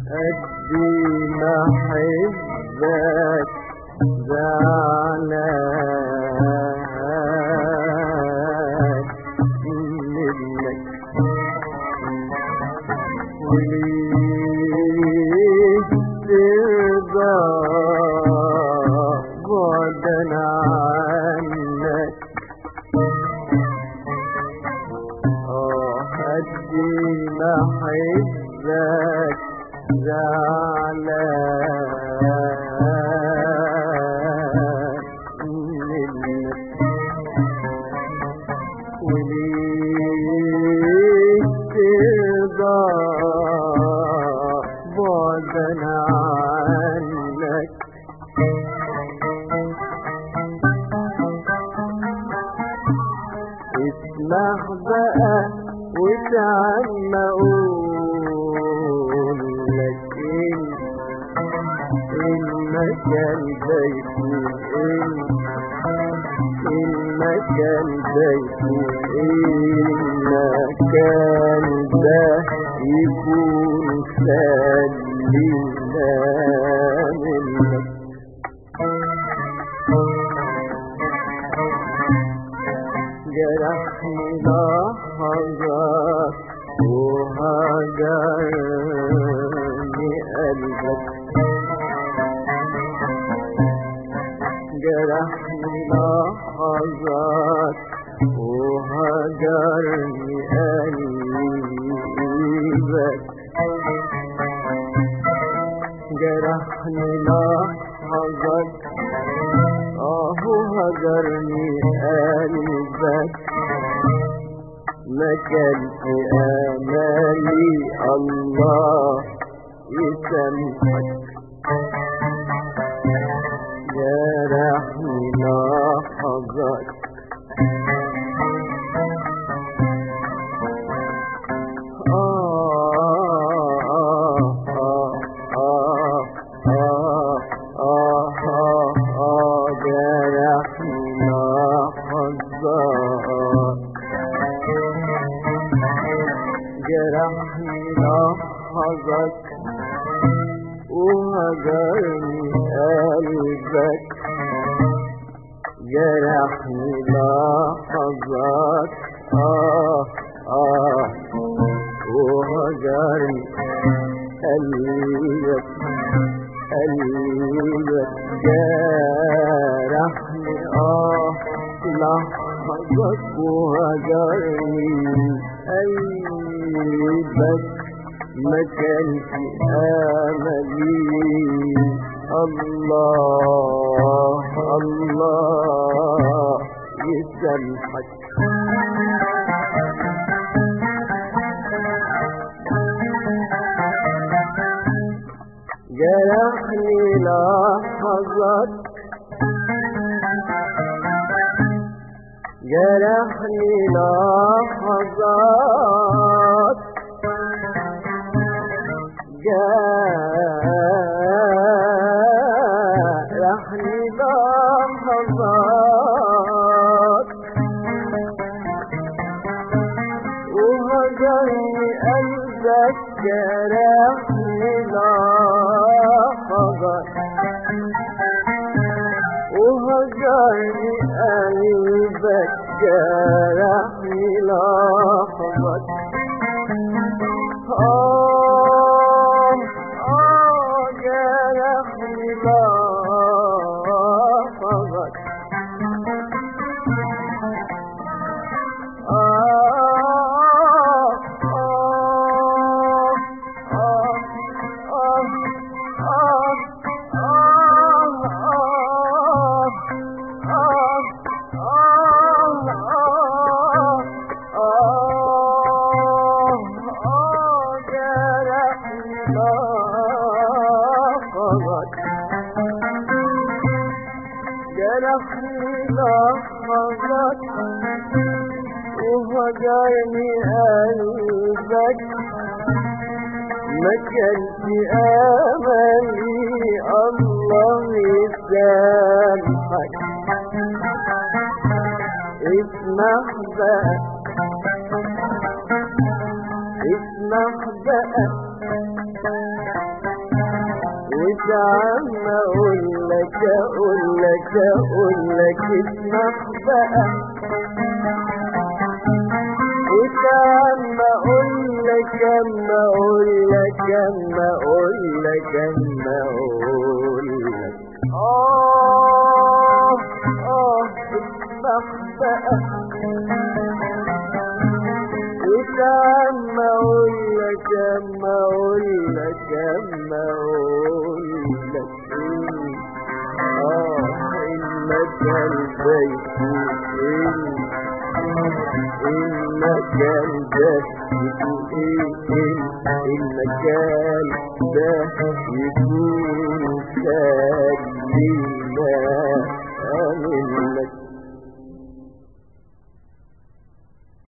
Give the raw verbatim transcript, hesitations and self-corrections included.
قدي ما حبك زعلان منك، وليه ترضى بعدا عنك؟ اه قدي ما حبك زعلان منك، وليه ترضى بعدا عنك؟ اسمح بقى وتعال ما اقول لك المكان ده يكون المكان ده يكون المكان ده يكون سلينا منك. جرحني لحظات وهجرني قلبك، جرحني لحظات وهجرني قلبك، جرحني لحظات اه هجرني قلبك، ما كان في امالي الله يسامحك، جرحني لحظات جرحني لحظات وهجرني قلبك، جرحني لحظات آه آه وهجرني قلبك، قلبك جرحني آه لحظات وهجرني قلبك، ما كان في املي الله الله يسامحك. جرحني لحظات جرحني لحظات جرحني لحظات وهجرني قلبك، جرحني لحظات وهجرني قلبك، جرحني لحظات آه آه جرحني لحظات جرحني لحظات وهجرني قلبك، ما كان في املي الله يسامحك. اسمح بقى اسمح اسمح بقى وتعال اقول لك اقول لك اقول لك اسمح بقى وتعال اقول لك اما اقول لك اما اقول لك اما اقول لك اه اه اسمح بقى وتعال اقول لك اما اقول لك اما اقول لك اه انك البيت المكان ده يكون المكان ده يكون خلينا أمن لك